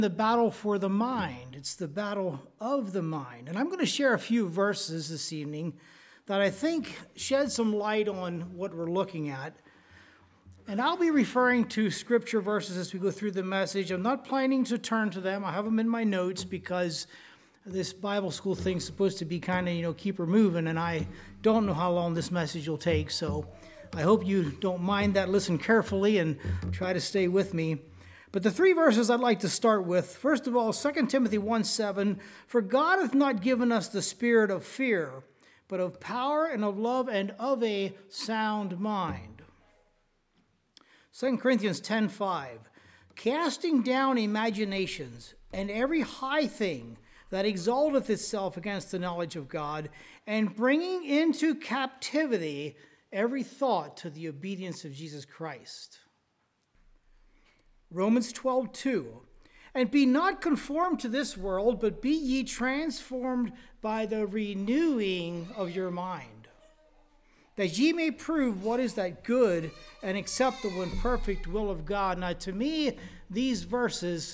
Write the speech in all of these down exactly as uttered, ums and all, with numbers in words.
The battle for the mind. It's the battle of the mind. And I'm going to share a few verses this evening that I think shed some light on what we're looking at. And I'll be referring to scripture verses as we go through the message. I'm not planning to turn to them. I have them in my notes because this Bible school thing's supposed to be kind of, you know, keep her moving, and I don't know how long this message will take. So I hope you don't mind that. Listen carefully and try to stay with me. But the three verses I'd like to start with, first of all, Second Timothy one seven, "For God hath not given us the spirit of fear, but of power and of love and of a sound mind." Second Corinthians ten five, "Casting down imaginations and every high thing that exalteth itself against the knowledge of God, and bringing into captivity every thought to the obedience of Jesus Christ." Romans twelve two, "And be not conformed to this world, but be ye transformed by the renewing of your mind, that ye may prove what is that good and acceptable and perfect will of God." Now, to me, these verses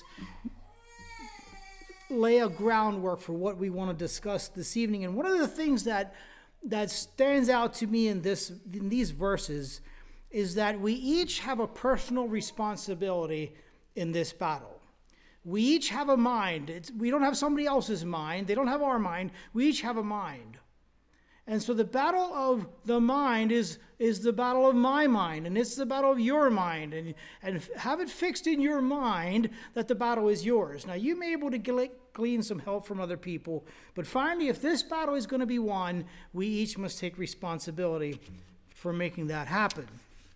lay a groundwork for what we want to discuss this evening. And one of the things that that stands out to me in this in these verses is that we each have a personal responsibility in this battle. We each have a mind. It's, we don't have somebody else's mind. They don't have our mind. We each have a mind. And so the battle of the mind is, is the battle of my mind, and it's the battle of your mind. And, and have it fixed in your mind that the battle is yours. Now, you may be able to glean some help from other people, but finally, if this battle is going to be won, we each must take responsibility for making that happen.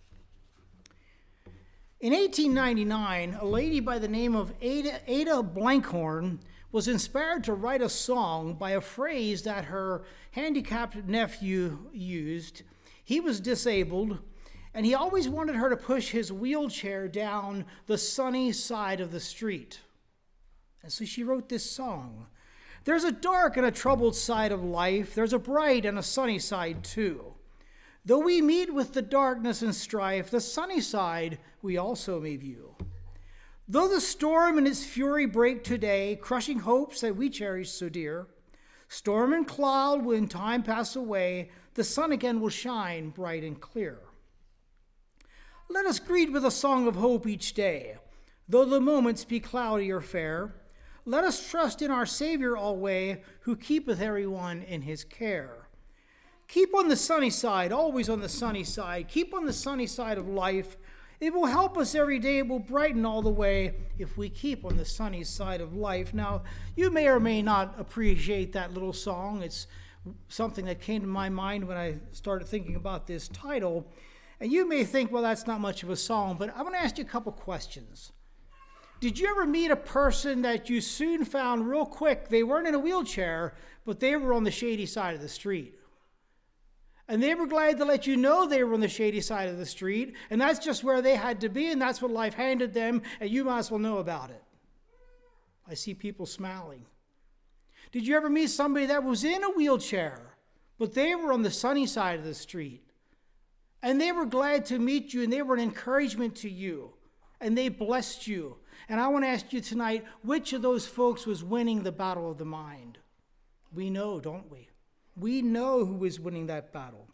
In eighteen ninety-nine, a lady by the name of Ada, Ada Blankhorn was inspired to write a song by a phrase that her handicapped nephew used. He was disabled, and he always wanted her to push his wheelchair down the sunny side of the street. And so she wrote this song. "There's a dark and a troubled side of life. There's a bright and a sunny side too. Though we meet with the darkness and strife, the sunny side we also may view. Though the storm and its fury break today, crushing hopes that we cherish so dear, storm and cloud will in time pass away, the sun again will shine bright and clear. Let us greet with a song of hope each day, though the moments be cloudy or fair. Let us trust in our Savior alway, who keepeth every one in his care. Keep on the sunny side, always on the sunny side. Keep on the sunny side of life. It will help us every day. It will brighten all the way if we keep on the sunny side of life." Now, you may or may not appreciate that little song. It's something that came to my mind when I started thinking about this title. And you may think, well, that's not much of a song, but I want to ask you a couple questions. Did you ever meet a person that you soon found real quick, they weren't in a wheelchair, but they were on the shady side of the street? And they were glad to let you know they were on the shady side of the street, and that's just where they had to be, and that's what life handed them, and you might as well know about it. I see people smiling. Did you ever meet somebody that was in a wheelchair, but they were on the sunny side of the street, and they were glad to meet you, and they were an encouragement to you, and they blessed you? And I want to ask you tonight, which of those folks was winning the battle of the mind? We know, don't we? We know who is winning that battle.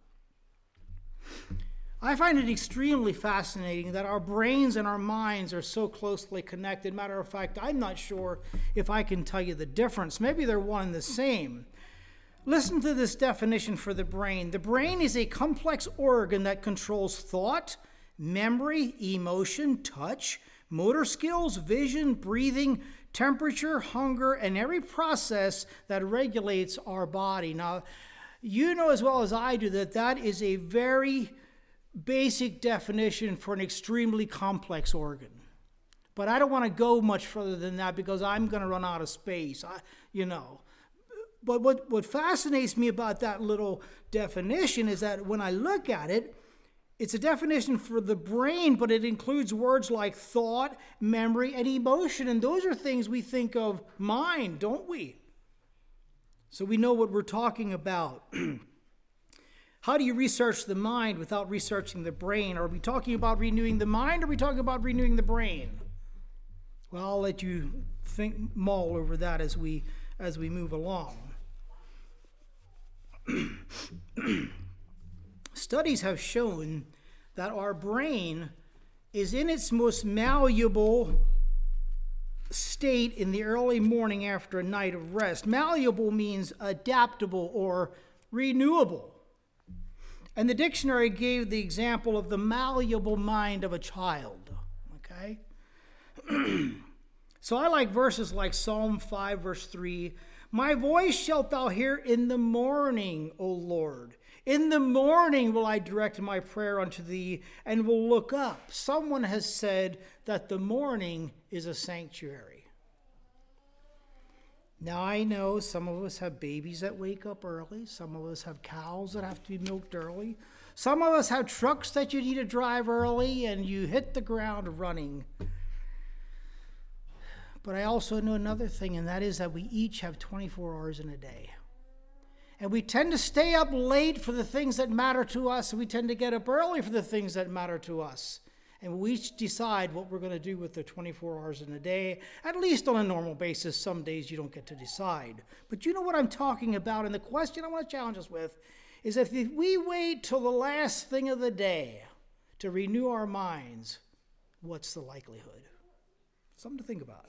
I find it extremely fascinating that our brains and our minds are so closely connected. Matter of fact, I'm not sure if I can tell you the difference. Maybe they're one and the same. Listen to this definition for the brain. The brain is a complex organ that controls thought, memory, emotion, touch, motor skills, vision, breathing, temperature, hunger, and every process that regulates our body. Now, you know as well as I do that that is a very basic definition for an extremely complex organ. But I don't want to go much further than that because I'm going to run out of space, I, you know. But what, what fascinates me about that little definition is that when I look at it, it's a definition for the brain, but it includes words like thought, memory, and emotion. And those are things we think of mind, don't we? So we know what we're talking about. How do you research the mind without researching the brain? Are we talking about renewing the mind, or are we talking about renewing the brain? Well, I'll let you think, mull over that as we as we move along. Studies have shown that our brain is in its most malleable state in the early morning after a night of rest. Malleable means adaptable or renewable. And the dictionary gave the example of the malleable mind of a child. Okay? So I like verses like Psalm five, verse three. My voice shalt thou hear in the morning, O Lord. In the morning will I direct my prayer unto thee and will look up. Someone has said that the morning is a sanctuary. Now I know some of us have babies that wake up early. Some of us have cows that have to be milked early. Some of us have trucks that you need to drive early and you hit the ground running. But I also know another thing, and that is that we each have twenty-four hours in a day. And we tend to stay up late for the things that matter to us, and we tend to get up early for the things that matter to us. And we each decide what we're going to do with the twenty-four hours in a day, at least on a normal basis. Some days you don't get to decide. But you know what I'm talking about, and the question I want to challenge us with is if we wait till the last thing of the day to renew our minds, what's the likelihood? Something to think about.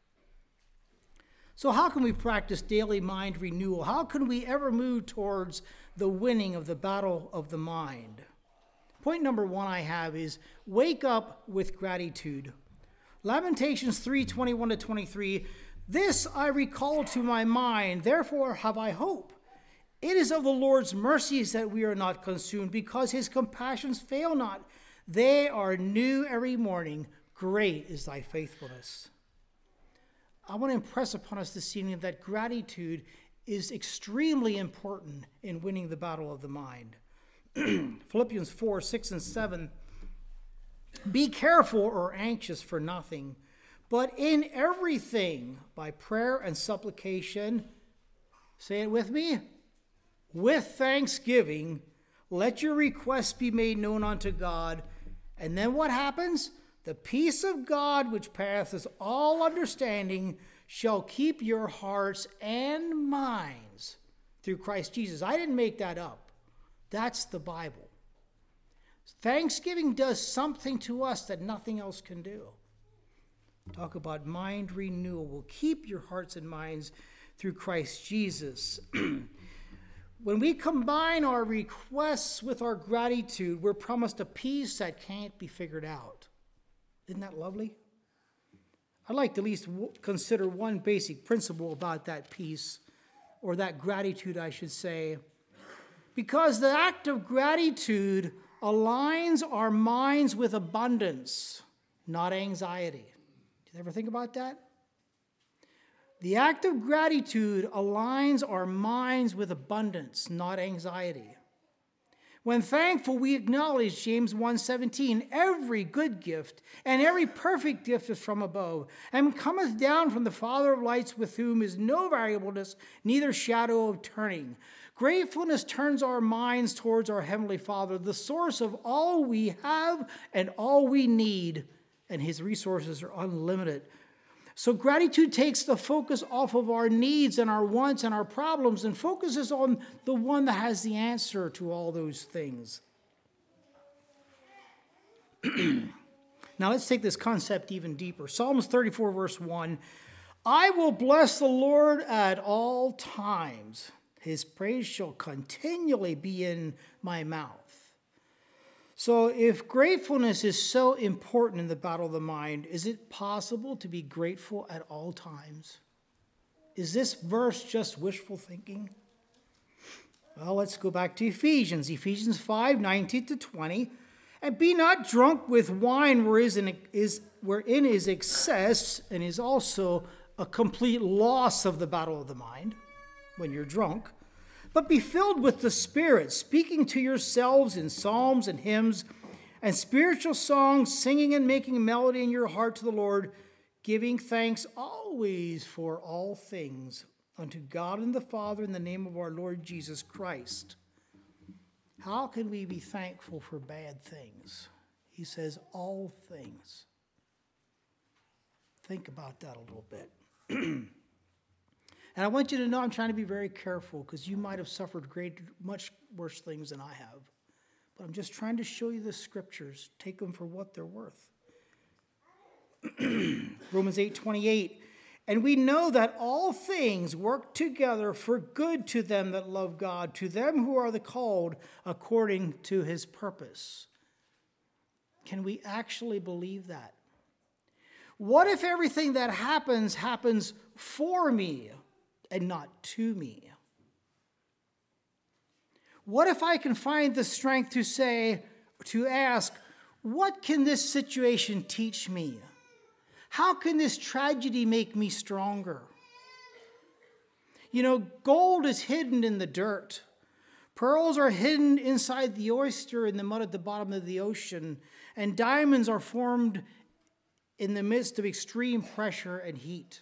So how can we practice daily mind renewal? How can we ever move towards the winning of the battle of the mind? Point number one I have is wake up with gratitude. Lamentations three, twenty-one to twenty-three, this I recall to my mind, therefore have I hope. It is of the Lord's mercies that we are not consumed, because his compassions fail not. They are new every morning. Great is thy faithfulness. I want to impress upon us this evening that gratitude is extremely important in winning the battle of the mind. Philippians four, six, and seven. Be careful or anxious for nothing, but in everything, by prayer and supplication, say it with me, with thanksgiving, let your requests be made known unto God. And then what happens? The peace of God, which passeth all understanding, shall keep your hearts and minds through Christ Jesus. I didn't make that up. That's the Bible. Thanksgiving does something to us that nothing else can do. Talk about mind renewal. Will keep your hearts and minds through Christ Jesus. When we combine our requests with our gratitude, we're promised a peace that can't be figured out. Isn't that lovely? I'd like to at least consider one basic principle about that peace, or that gratitude, I should say. Because the act of gratitude aligns our minds with abundance, not anxiety. Did you ever think about that? The act of gratitude aligns our minds with abundance, not anxiety. When thankful, we acknowledge James one seventeen, every good gift and every perfect gift is from above, and cometh down from the Father of lights, with whom is no variableness, neither shadow of turning. Gratefulness turns our minds towards our Heavenly Father, the source of all we have and all we need, and his resources are unlimited. So gratitude takes the focus off of our needs and our wants and our problems and focuses on the one that has the answer to all those things. Now let's take this concept even deeper. Psalms thirty-four, verse one. I will bless the Lord at all times. His praise shall continually be in my mouth. So if gratefulness is so important in the battle of the mind, is it possible to be grateful at all times? Is this verse just wishful thinking? Well, let's go back to Ephesians. Ephesians five, nineteen to twenty. And be not drunk with wine wherein is, wherein is excess, and is also a complete loss of the battle of the mind when you're drunk. But be filled with the Spirit, speaking to yourselves in psalms and hymns and spiritual songs, singing and making melody in your heart to the Lord, giving thanks always for all things unto God and the Father in the name of our Lord Jesus Christ. How can we be thankful for bad things? He says all things. Think about that a little bit. And I want you to know I'm trying to be very careful because you might have suffered great, much worse things than I have. But I'm just trying to show you the scriptures. Take them for what they're worth. Romans eight twenty-eight. And we know that all things work together for good to them that love God, to them who are the called according to his purpose. Can we actually believe that? What if everything that happens happens for me and not to me? What if I can find the strength to say, to ask, what can this situation teach me? How can this tragedy make me stronger? You know, gold is hidden in the dirt. Pearls are hidden inside the oyster in the mud at the bottom of the ocean. And diamonds are formed in the midst of extreme pressure and heat.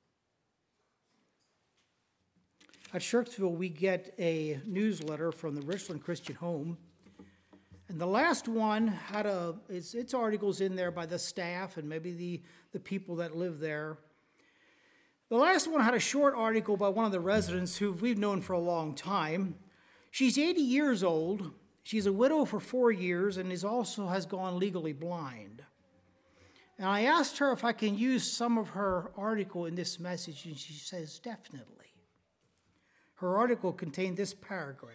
At Shirksville, we get a newsletter from the Richland Christian Home. And the last one had a, its, its articles in there by the staff and maybe the, the people that live there. The last one had a short article by one of the residents who we've known for a long time. She's eighty years old. She's a widow for four years and is also has gone legally blind. And I asked her if I can use some of her article in this message, and she says, definitely. Her article contained this paragraph.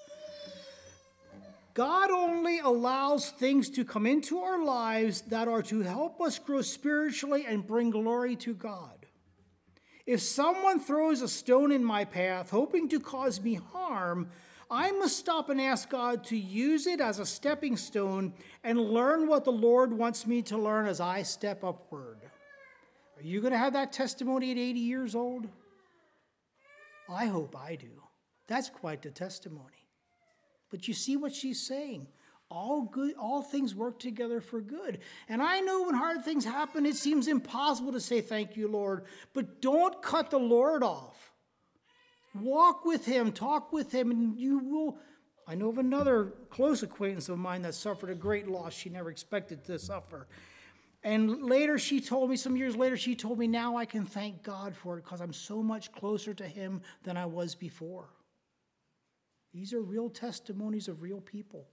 God only allows things to come into our lives that are to help us grow spiritually and bring glory to God. If someone throws a stone in my path, hoping to cause me harm, I must stop and ask God to use it as a stepping stone and learn what the Lord wants me to learn as I step upward. Are you going to have that testimony at eighty years old? I hope I do. That's quite the testimony. But you see what she's saying. All good, all things work together for good. And I know when hard things happen, it seems impossible to say thank you, Lord. But don't cut the Lord off. Walk with him, talk with him, and you will. I know of another close acquaintance of mine that suffered a great loss she never expected to suffer. And later she told me, some years later, she told me, now I can thank God for it because I'm so much closer to him than I was before. These are real testimonies of real people.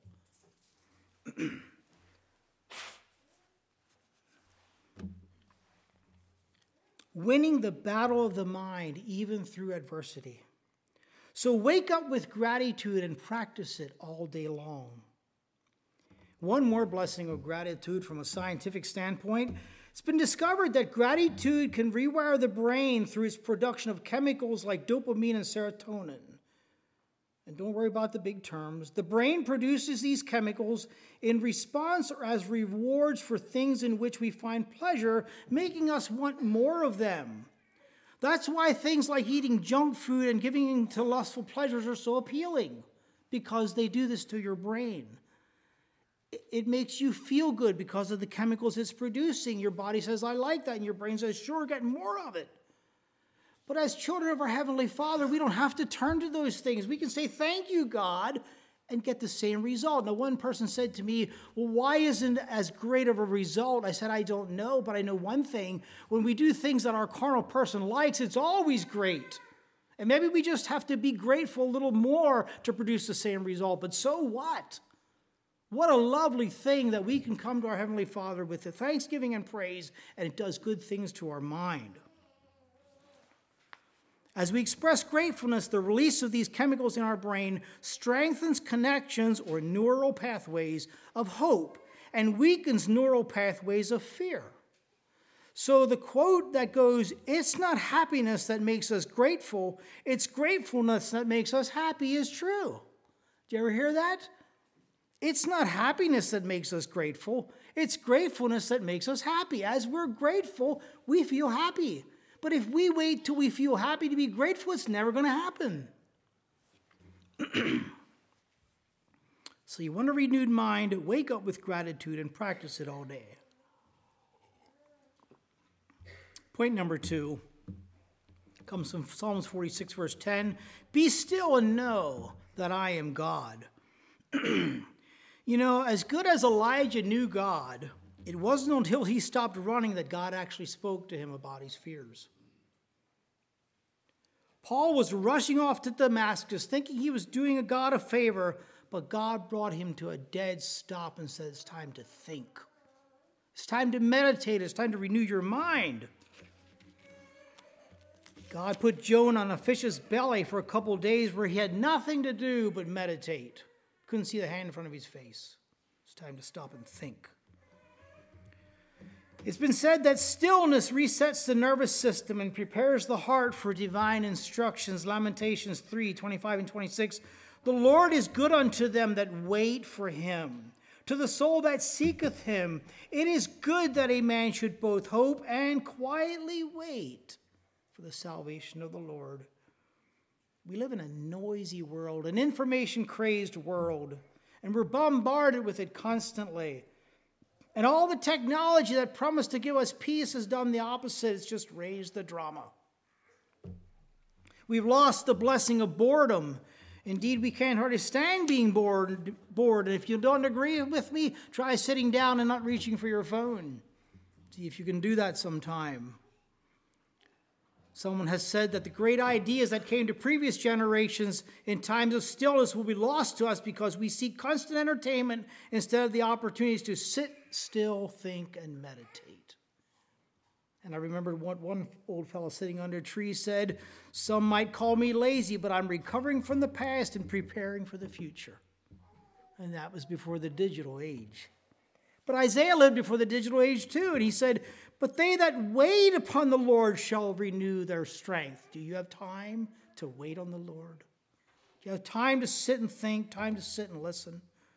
Winning the battle of the mind even through adversity. So wake up with gratitude and practice it all day long. One more blessing of gratitude from a scientific standpoint. It's been discovered that gratitude can rewire the brain through its production of chemicals like dopamine and serotonin. And don't worry about the big terms. The brain produces these chemicals in response or as rewards for things in which we find pleasure, making us want more of them. That's why things like eating junk food and giving in to lustful pleasures are so appealing, because they do this to your brain. It makes you feel good because of the chemicals it's producing. Your body says, I like that, and your brain says, sure, get more of it. But as children of our Heavenly Father, we don't have to turn to those things. We can say, thank you, God, and get the same result. Now, one person said to me, well, why isn't it as great of a result? I said, I don't know, but I know one thing. When we do things that our carnal person likes, it's always great. And maybe we just have to be grateful a little more to produce the same result. But so what? What a lovely thing that we can come to our Heavenly Father with the thanksgiving and praise, and it does good things to our mind. As we express gratefulness, the release of these chemicals in our brain strengthens connections or neural pathways of hope and weakens neural pathways of fear. So the quote that goes, it's not happiness that makes us grateful, it's gratefulness that makes us happy is true. Did you ever hear that? It's not happiness that makes us grateful, it's gratefulness that makes us happy. As we're grateful, we feel happy. But if we wait till we feel happy to be grateful, it's never going to happen. So you want a renewed mind, wake up with gratitude and practice it all day. Point number two comes from Psalms forty-six, verse ten. Be still and know that I am God. You know, as good as Elijah knew God, It wasn't until he stopped running that God actually spoke to him about his fears. Paul was rushing off to Damascus, thinking he was doing a God a favor, but God brought him to a dead stop and said, it's time to think. It's time to meditate. It's time to renew your mind. God put Jonah on a fish's belly for a couple of days where he had nothing to do but meditate. Couldn't see the hand in front of his face. It's time to stop and think. It's been said that stillness resets the nervous system and prepares the heart for divine instructions. Lamentations three, twenty-five and twenty-six. The Lord is good unto them that wait for him, to the soul that seeketh him. It is good that a man should both hope and quietly wait for the salvation of the Lord. We live in a noisy world, an information-crazed world, and we're bombarded with it constantly. And all the technology that promised to give us peace has done the opposite. It's just raised the drama. We've lost the blessing of boredom. Indeed, we can't hardly stand being bored. bored. And if you don't agree with me, try sitting down and not reaching for your phone. See if you can do that sometime. Someone has said that the great ideas that came to previous generations in times of stillness will be lost to us because we seek constant entertainment instead of the opportunities to sit still, think, and meditate. And I remember what one old fellow sitting under a tree said, some might call me lazy, but I'm recovering from the past and preparing for the future. And that was before the digital age. But Isaiah lived before the digital age too, and he said, but they that wait upon the Lord shall renew their strength. Do you have time to wait on the Lord? Do you have time to sit and think, time to sit and listen?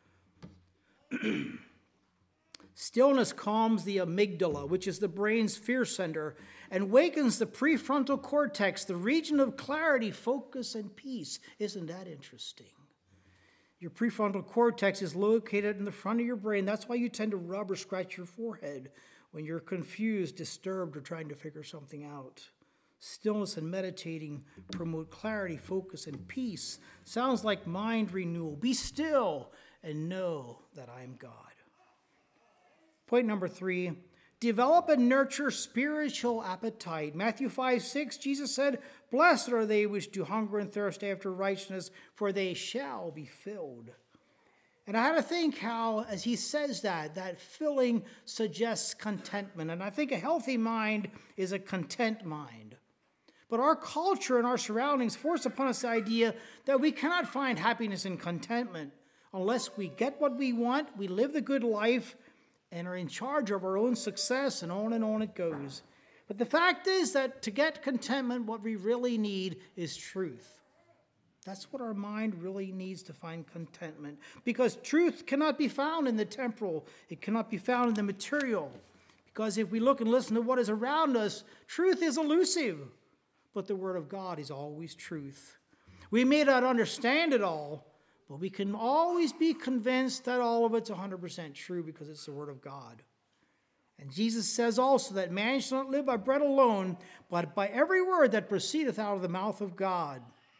Stillness calms the amygdala, which is the brain's fear center, and wakens the prefrontal cortex, the region of clarity, focus, and peace. Isn't that interesting? Your prefrontal cortex is located in the front of your brain. That's why you tend to rub or scratch your forehead when you're confused, disturbed, or trying to figure something out. Stillness and meditating promote clarity, focus, and peace. Sounds like mind renewal. Be still and know that I am God. Point number three, develop and nurture spiritual appetite. Matthew five, six, Jesus said, blessed are they which do hunger and thirst after righteousness, for they shall be filled. And I had to think how, as he says that, that filling suggests contentment. And I think a healthy mind is a content mind. But our culture and our surroundings force upon us the idea that we cannot find happiness and contentment unless we get what we want, we live the good life, and are in charge of our own success, and on and on it goes. But the fact is that to get contentment, what we really need is truth. That's what our mind really needs to find contentment. Because truth cannot be found in the temporal. It cannot be found in the material. Because if we look and listen to what is around us, truth is elusive. But the Word of God is always truth. We may not understand it all, but we can always be convinced that all of it's one hundred percent true because it's the Word of God. And Jesus says also that man shall not live by bread alone, but by every word that proceedeth out of the mouth of God.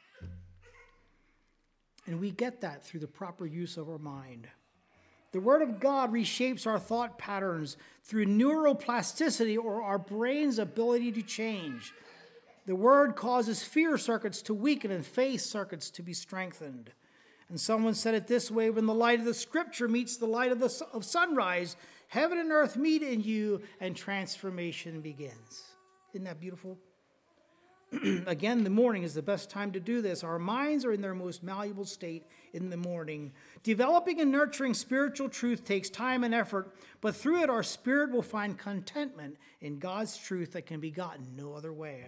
And we get that through the proper use of our mind. The Word of God reshapes our thought patterns through neuroplasticity, or our brain's ability to change. The Word causes fear circuits to weaken and faith circuits to be strengthened. And someone said it this way, when the light of the Scripture meets the light of, the, of sunrise, heaven and earth meet in you, and transformation begins. Isn't that beautiful? Again, the morning is the best time to do this. Our minds are in their most malleable state in the morning. Developing and nurturing spiritual truth takes time and effort, but through it our spirit will find contentment in God's truth that can be gotten no other way.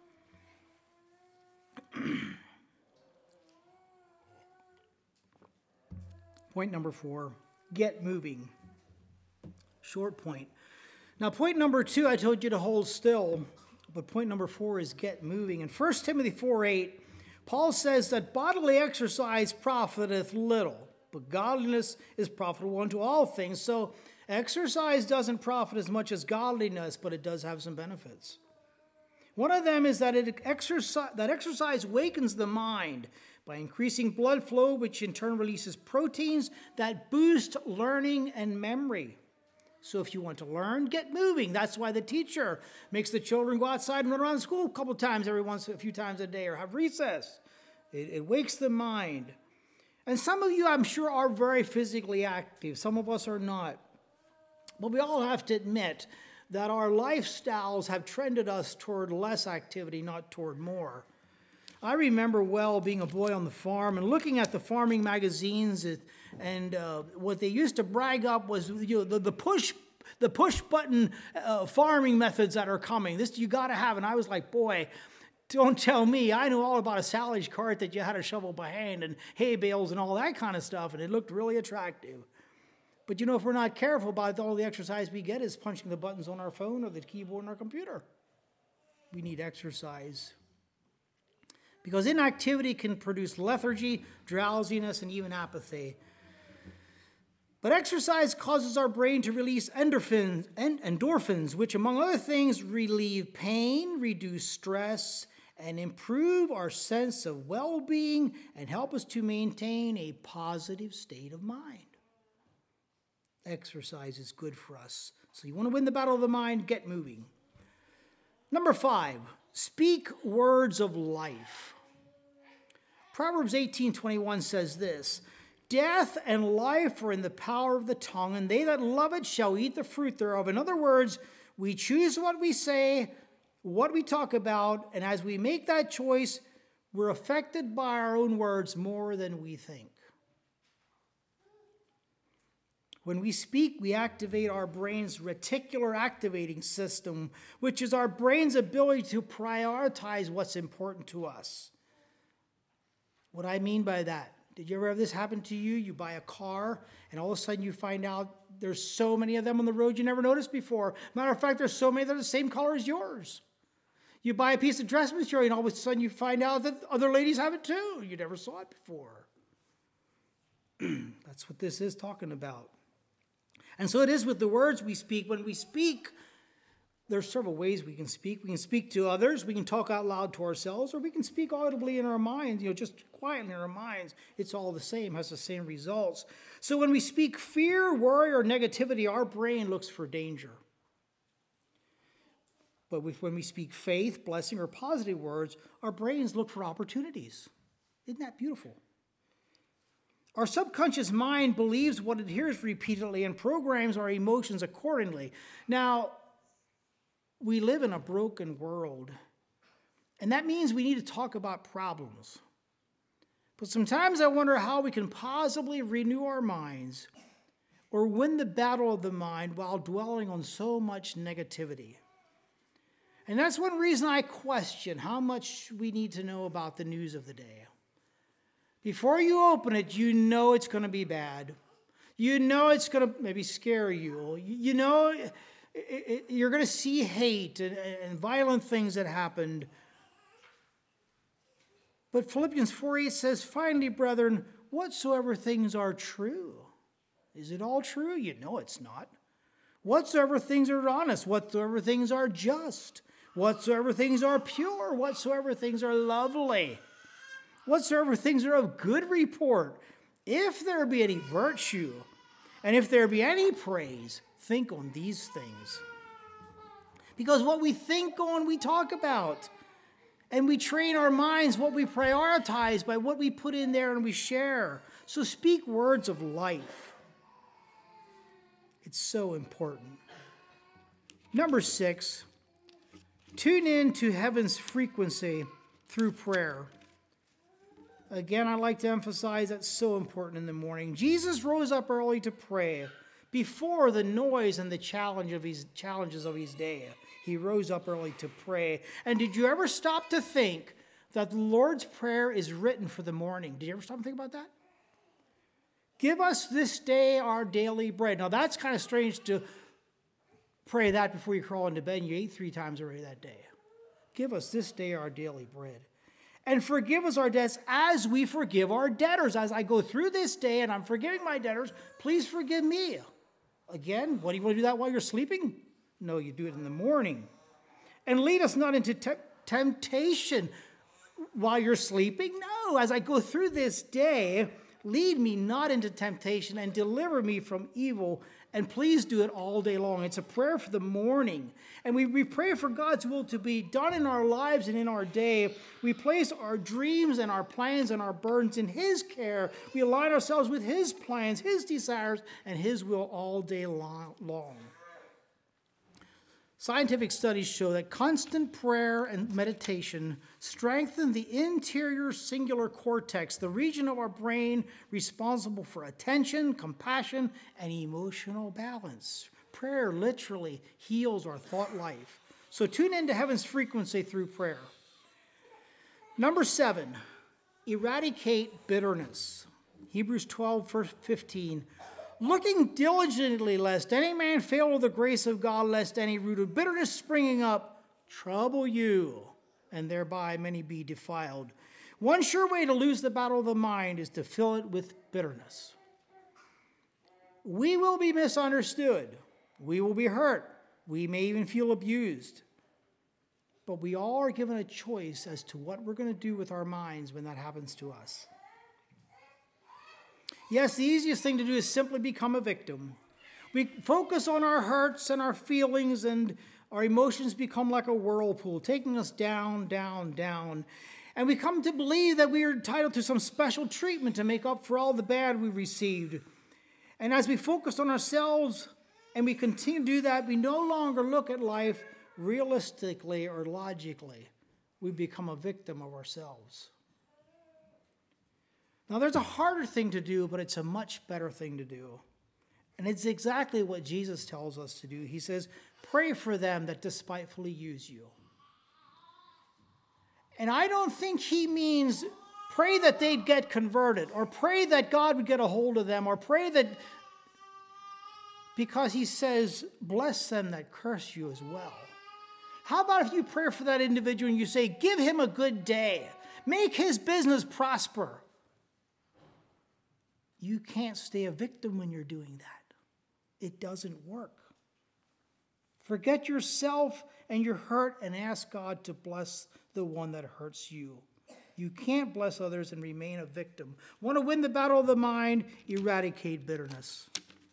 Point number four, get moving. Short point. Now, point number two, I told you to hold still. But point number four is get moving. In First Timothy four eight, Paul says that bodily exercise profiteth little, but godliness is profitable unto all things. So exercise doesn't profit as much as godliness, but it does have some benefits. One of them is that it exercise, that exercise wakens the mind by increasing blood flow, which in turn releases proteins that boost learning and memory. So if you want to learn, get moving. That's why the teacher makes the children go outside and run around school a couple times every once, a few times a day, or have recess. It, it wakes the mind. And some of you, I'm sure, are very physically active. Some of us are not. But we all have to admit that our lifestyles have trended us toward less activity, not toward more. I remember well being a boy on the farm and looking at the farming magazines, and uh, what they used to brag up was, you know, the, the push the push button uh, farming methods that are coming. This you got to have. And I was like, boy, don't tell me. I knew all about a silage cart that you had to shovel by hand and hay bales and all that kind of stuff, and it looked really attractive. But you know, if we're not careful about it, all the exercise we get is punching the buttons on our phone or the keyboard on our computer. We need exercise. Because inactivity can produce lethargy, drowsiness, and even apathy. But exercise causes our brain to release endorphins, endorphins, which, among other things, relieve pain, reduce stress, and improve our sense of well-being and help us to maintain a positive state of mind. Exercise is good for us. So you want to win the battle of the mind, get moving. Number five, speak words of life. Proverbs eighteen twenty-one says this, death and life are in the power of the tongue, and they that love it shall eat the fruit thereof. In other words, we choose what we say, what we talk about, and as we make that choice, we're affected by our own words more than we think. When we speak, we activate our brain's reticular activating system, which is our brain's ability to prioritize what's important to us. What I mean by that, did you ever have this happen to you? You buy a car, and all of a sudden you find out there's so many of them on the road you never noticed before. Matter of fact, there's so many that are the same color as yours. You buy a piece of dress material, and all of a sudden you find out that other ladies have it too. You never saw it before. That's what this is talking about. And so it is with the words we speak. When we speak, there's several ways we can speak. We can speak to others. We can talk out loud to ourselves, or we can speak audibly in our minds, you know, just quietly in our minds. It's all the same, has the same results. So when we speak fear, worry, or negativity, our brain looks for danger. But when we speak faith, blessing, or positive words, our brains look for opportunities. Isn't that beautiful? Our subconscious mind believes what it hears repeatedly and programs our emotions accordingly. Now, we live in a broken world, and that means we need to talk about problems. But sometimes I wonder how we can possibly renew our minds or win the battle of the mind while dwelling on so much negativity. And that's one reason I question how much we need to know about the news of the day. Before you open it, you know it's going to be bad. You know it's going to maybe scare you. You know it, it, you're going to see hate and, and violent things that happened. But Philippians four eight says, finally, brethren, whatsoever things are true. Is it all true? You know it's not. Whatsoever things are honest, whatsoever things are just, whatsoever things are pure, whatsoever things are lovely, whatsoever things are of good report, if there be any virtue, and if there be any praise, think on these things. Because what we think on, we talk about. And we train our minds what we prioritize by what we put in there and we share. So speak words of life. It's so important. Number six, tune in to heaven's frequency through prayer. Again, I like to emphasize that's so important in the morning. Jesus rose up early to pray before the noise and the challenge of his challenges of his day. He rose up early to pray. And did you ever stop to think that the Lord's Prayer is written for the morning? Did you ever stop and think about that? Give us this day our daily bread. Now, that's kind of strange to pray that before you crawl into bed and you ate three times already that day. Give us this day our daily bread. And forgive us our debts as we forgive our debtors. As I go through this day and I'm forgiving my debtors, please forgive me. Again, what do you want to do that while you're sleeping? No, you do it in the morning. And lead us not into te- temptation while you're sleeping. No, as I go through this day, lead me not into temptation and deliver me from evil And please do it all day long. It's a prayer for the morning. And we, we pray for God's will to be done in our lives and in our day. We place our dreams and our plans and our burdens in His care. We align ourselves with His plans, His desires, and His will all day long. Scientific studies show that constant prayer and meditation strengthen the interior cingulate cortex, the region of our brain responsible for attention, compassion, and emotional balance. Prayer literally heals our thought life. So tune into heaven's frequency through prayer. Number seven, eradicate bitterness. Hebrews twelve, verse fifteen. Looking diligently, lest any man fail with the grace of God, lest any root of bitterness springing up trouble you, and thereby many be defiled. One sure way to lose the battle of the mind is to fill it with bitterness. We will be misunderstood. We will be hurt. We may even feel abused. But we all are given a choice as to what we're going to do with our minds when that happens to us. Yes, the easiest thing to do is simply become a victim. We focus on our hurts and our feelings, and our emotions become like a whirlpool, taking us down, down, down. And we come to believe that we are entitled to some special treatment to make up for all the bad we received. And as we focus on ourselves and we continue to do that, we no longer look at life realistically or logically. We become a victim of ourselves. Now, there's a harder thing to do, but it's a much better thing to do. And it's exactly what Jesus tells us to do. He says, pray for them that despitefully use you. And I don't think he means pray that they'd get converted, or pray that God would get a hold of them, or pray that, because he says, bless them that curse you as well. How about if you pray for that individual and you say, give him a good day, make his business prosper? You can't stay a victim when you're doing that. It doesn't work. Forget yourself and your hurt and ask God to bless the one that hurts you. You can't bless others and remain a victim. Want to win the battle of the mind? Eradicate bitterness.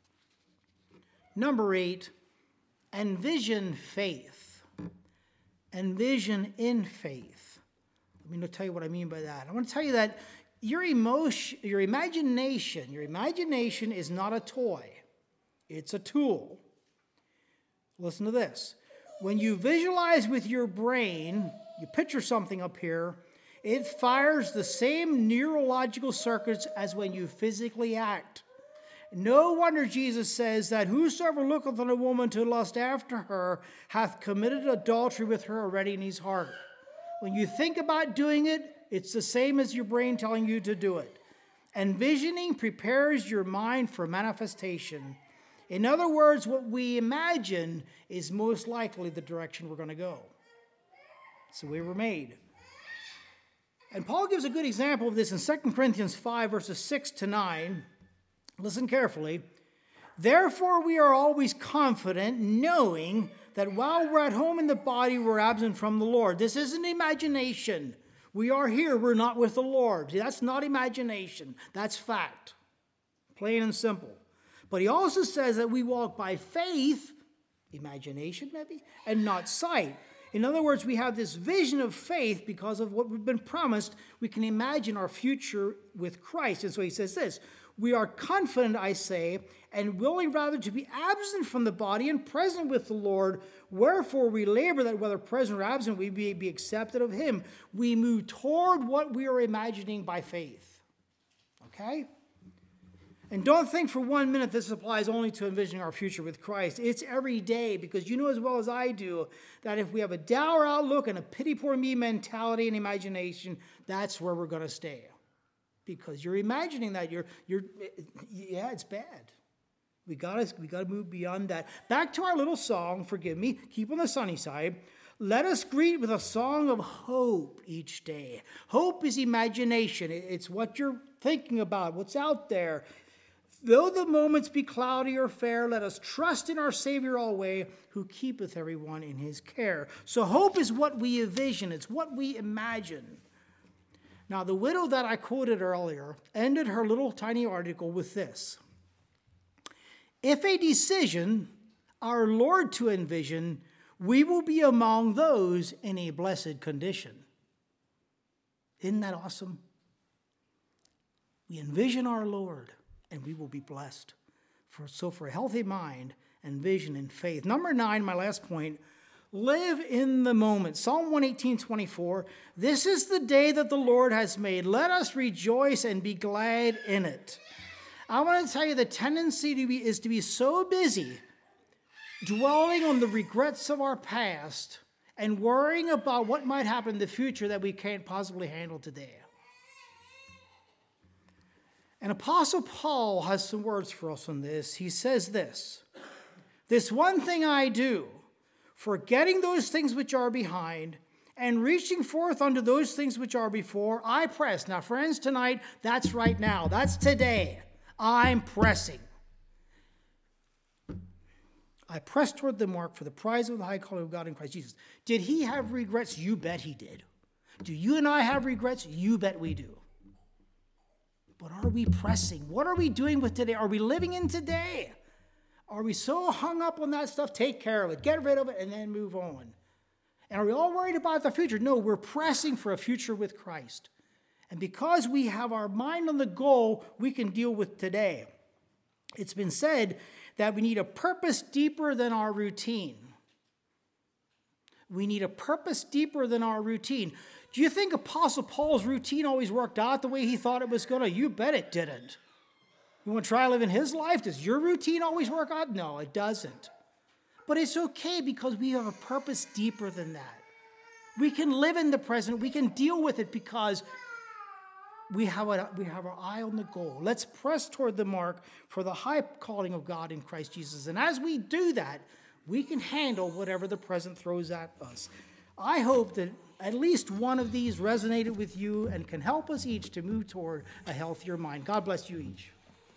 Number eight, envision faith. Envision in faith. Let me tell you what I mean by that. I want to tell you that Your emotion, your imagination, your imagination is not a toy. It's a tool. Listen to this. When you visualize with your brain, you picture something up here, it fires the same neurological circuits as when you physically act. No wonder Jesus says that whosoever looketh on a woman to lust after her hath committed adultery with her already in his heart. When you think about doing it, it's the same as your brain telling you to do it. Envisioning prepares your mind for manifestation. In other words, what we imagine is most likely the direction we're going to go. It's the way we're made. And Paul gives a good example of this in Second Corinthians five, verses six to nine. Listen carefully. Therefore we are always confident, knowing that while we're at home in the body, we're absent from the Lord. This isn't imagination. We are here, we're not with the Lord. That's not imagination. That's fact. Plain and simple. But he also says that we walk by faith, imagination maybe, and not sight. In other words, we have this vision of faith because of what we've been promised. We can imagine our future with Christ. And so he says this, we are confident, I say, and willing rather to be absent from the body and present with the Lord. Wherefore we labor that whether present or absent, we may be accepted of him. We move toward what we are imagining by faith. Okay? And don't think for one minute this applies only to envisioning our future with Christ. It's every day, because you know as well as I do that if we have a dour outlook and a pity poor me mentality and imagination, that's where we're going to stay. Because you're imagining that. You're, you're, yeah, it's bad. We gotta, we gotta move beyond that. Back to our little song, forgive me, keep on the sunny side. Let us greet with a song of hope each day. Hope is imagination. It's what you're thinking about, what's out there. Though the moments be cloudy or fair, let us trust in our Savior always, who keepeth everyone in his care. So hope is what we envision. It's what we imagine. Now, the widow that I quoted earlier ended her little tiny article with this. If a decision, our Lord to envision, we will be among those in a blessed condition. Isn't that awesome? We envision our Lord, and we will be blessed. For, so for a healthy mind and vision and faith. Number nine, my last point, live in the moment. Psalm one eighteen, twenty-four, this is the day that the Lord has made. Let us rejoice and be glad in it. I want to tell you the tendency to be, is to be so busy dwelling on the regrets of our past and worrying about what might happen in the future that we can't possibly handle today. And Apostle Paul has some words for us on this. He says this, this one thing I do, forgetting those things which are behind and reaching forth unto those things which are before, I press. Now, friends, tonight, that's right now. That's today. I'm pressing. I press toward the mark for the prize of the high calling of God in Christ Jesus. Did he have regrets? You bet he did. Do you and I have regrets? You bet we do. But are we pressing? What are we doing with today? Are we living in today? Are we so hung up on that stuff? Take care of it. Get rid of it and then move on. And are we all worried about the future? No, we're pressing for a future with Christ. And because we have our mind on the goal, we can deal with today. It's been said that we need a purpose deeper than our routine. We need a purpose deeper than our routine. Do you think Apostle Paul's routine always worked out the way he thought it was going to? You bet it didn't. You want to try living his life? Does your routine always work out? No, it doesn't. But it's okay because we have a purpose deeper than that. We can live in the present. We can deal with it because we have, a, we have our eye on the goal. Let's press toward the mark for the high calling of God in Christ Jesus. And as we do that, we can handle whatever the present throws at us. I hope that at least one of these resonated with you and can help us each to move toward a healthier mind. God bless you each.